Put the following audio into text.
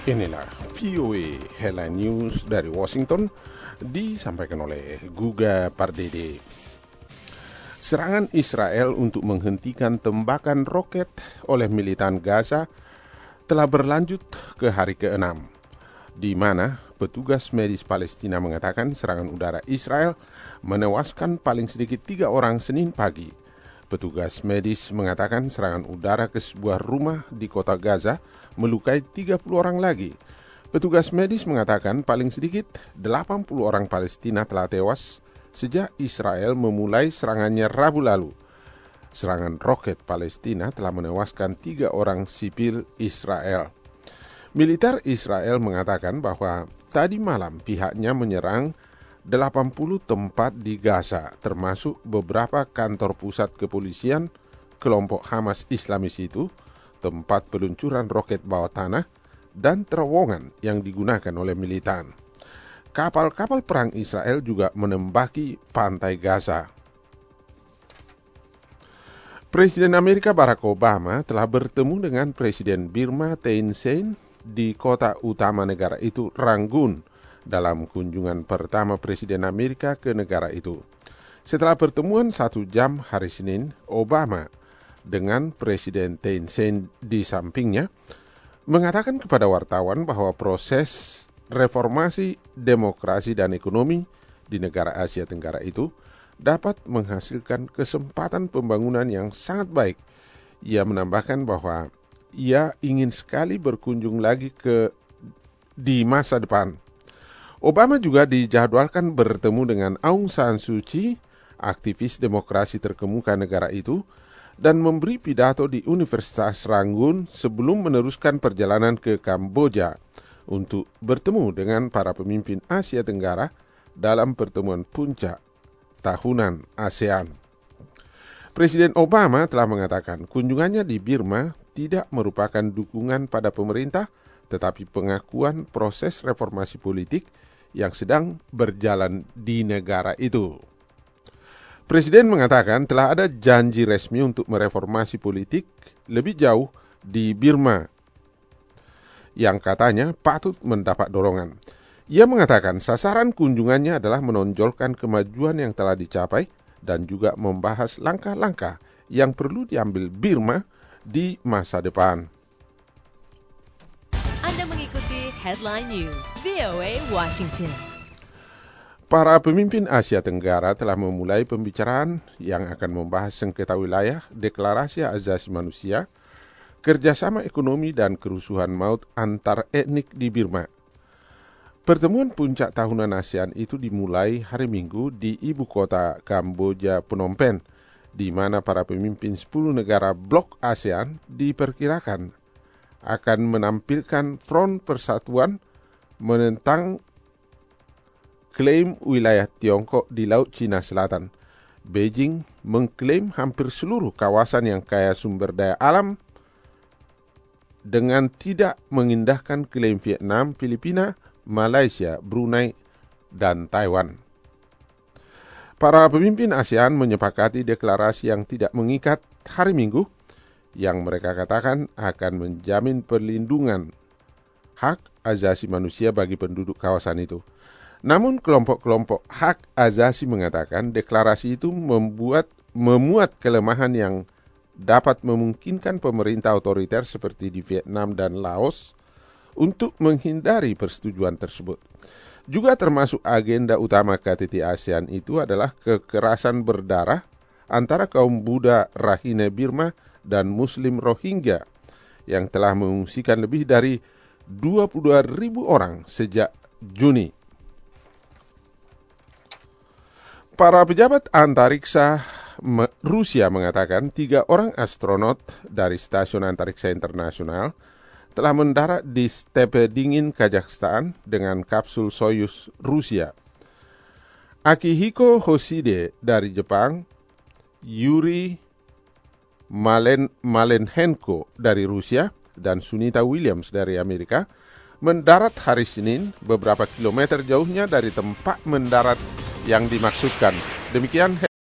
Inilah VOA Headline News dari Washington, disampaikan oleh Guga Pardede. Serangan Israel untuk menghentikan tembakan roket oleh militan Gaza telah berlanjut ke hari ke-6, di mana petugas medis Palestina mengatakan serangan udara Israel menewaskan paling sedikit 3 orang Senin pagi. Petugas medis mengatakan serangan udara ke sebuah rumah di kota Gaza melukai 30 orang lagi. Petugas medis mengatakan paling sedikit 80 orang Palestina telah tewas sejak Israel memulai serangannya Rabu lalu. Serangan roket Palestina telah menewaskan 3 orang sipil Israel. Militer Israel mengatakan bahwa tadi malam pihaknya menyerang 80 tempat di Gaza, termasuk beberapa kantor pusat kepolisian kelompok Hamas Islamis itu, tempat peluncuran roket bawah tanah, dan terowongan yang digunakan oleh militan. Kapal-kapal perang Israel juga menembaki pantai Gaza. Presiden Amerika Barack Obama telah bertemu dengan Presiden Birma Thein Sein di kota utama negara itu, Rangoon, dalam kunjungan pertama Presiden Amerika ke negara itu. Setelah pertemuan 1 jam hari Senin, Obama dengan Presiden Thein Sein di sampingnya mengatakan kepada wartawan bahwa proses reformasi demokrasi dan ekonomi di negara Asia Tenggara itu dapat menghasilkan kesempatan pembangunan yang sangat baik. Ia menambahkan bahwa ia ingin sekali berkunjung lagi di masa depan. Obama juga dijadwalkan bertemu dengan Aung San Suu Kyi, aktivis demokrasi terkemuka negara itu, dan memberi pidato di Universitas Rangoon sebelum meneruskan perjalanan ke Kamboja untuk bertemu dengan para pemimpin Asia Tenggara dalam pertemuan puncak tahunan ASEAN. Presiden Obama telah mengatakan kunjungannya di Birma tidak merupakan dukungan pada pemerintah, tetapi pengakuan proses reformasi politik yang sedang berjalan di negara itu. Presiden mengatakan telah ada janji resmi untuk mereformasi politik lebih jauh di Birma yang katanya patut mendapat dorongan. Ia mengatakan sasaran kunjungannya adalah menonjolkan kemajuan yang telah dicapai dan juga membahas langkah-langkah yang perlu diambil Birma di masa depan. Anda mengikuti Headline News, VOA Washington. Para pemimpin Asia Tenggara telah memulai pembicaraan yang akan membahas sengketa wilayah, deklarasi hak asasi manusia, kerjasama ekonomi dan kerusuhan maut antar etnik di Birma. Pertemuan puncak tahunan ASEAN itu dimulai hari Minggu di ibu kota Kamboja, Phnom Penh, di mana para pemimpin 10 negara blok ASEAN diperkirakan akan menampilkan front persatuan menentang klaim wilayah Tiongkok di Laut Cina Selatan. Beijing mengklaim hampir seluruh kawasan yang kaya sumber daya alam dengan tidak mengindahkan klaim Vietnam, Filipina, Malaysia, Brunei, dan Taiwan. Para pemimpin ASEAN menyepakati deklarasi yang tidak mengikat hari Minggu, yang mereka katakan akan menjamin perlindungan hak asasi manusia bagi penduduk kawasan itu. Namun kelompok-kelompok hak asasi mengatakan deklarasi itu memuat kelemahan yang dapat memungkinkan pemerintah otoriter seperti di Vietnam dan Laos untuk menghindari persetujuan tersebut. Juga termasuk agenda utama KTT ASEAN itu adalah kekerasan berdarah antara kaum Buddha Rakhine Birma dan Muslim Rohingya yang telah mengungsikan lebih dari 22.000 orang sejak Juni. Para pejabat antariksa Rusia mengatakan 3 orang astronot dari Stasiun Antariksa Internasional telah mendarat di stepe dingin Kazakhstan dengan kapsul Soyuz Rusia. Akihiko Hoshide dari Jepang, Yuri Malenhenko dari Rusia, dan Sunita Williams dari Amerika mendarat hari Senin beberapa kilometer jauhnya dari tempat mendarat yang dimaksudkan. Demikian